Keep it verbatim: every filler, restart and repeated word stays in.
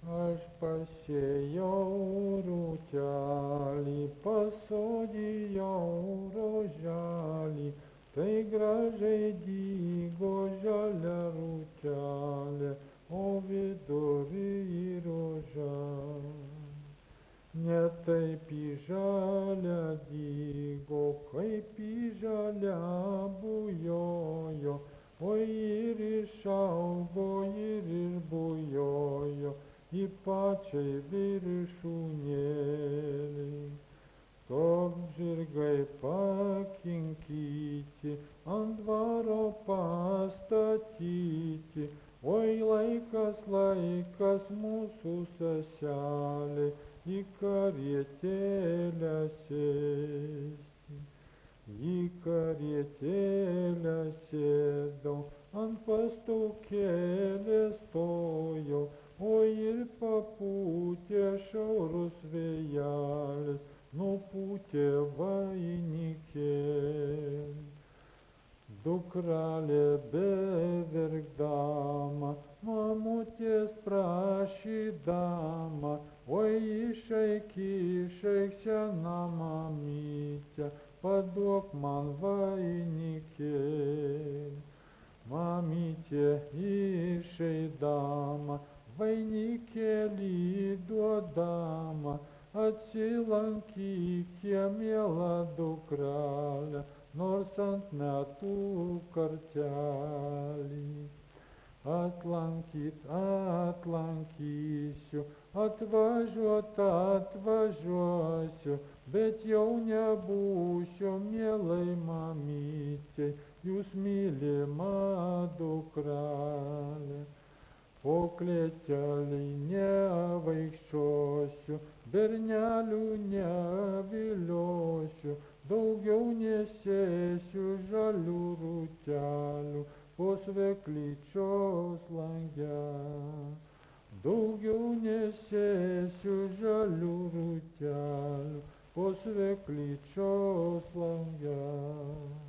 Aš pasėjau rūtelį, pasodijau roželį, tai gražiai dygo žalia rūtelė, o vidury roža. Ne taip į žalę dygo, kaip į žalę bujojo, o ir išaugo ir išbujojo į pačiai viršūnėlį. Toks žirgai pakinkyti, ant dvaro pastatyti, oi laikas, laikas mūsų seselė į karietėlę sėsti. Į karietėlę sėdau, ant pastukėlės stojo, o ir papūtė šiaurus vėjelis, nupūtė vainikėlį. Dukrelė beverkdama, mamutės prašydama, oi išeik, išeik, sena mamyte, paduok man vainikėlį. Mamytė išeidama, vainikėlį duodama, atsilankyk, miela dukrelė, nors ant metų kartelį. Atlankyt atlankysiu, atvažiuot atvažiuosiu, bet jau nebūsiu, mielai mamytei, jūs mylima dukrelė. Po klėtelį nevaikščiosiu, bernelių neviliosiu, daugiau nesėsiu žalių rūtelių po sveklyčios lange. Daugiau nesėsiu žalių rūtelių po sveklyčios lange.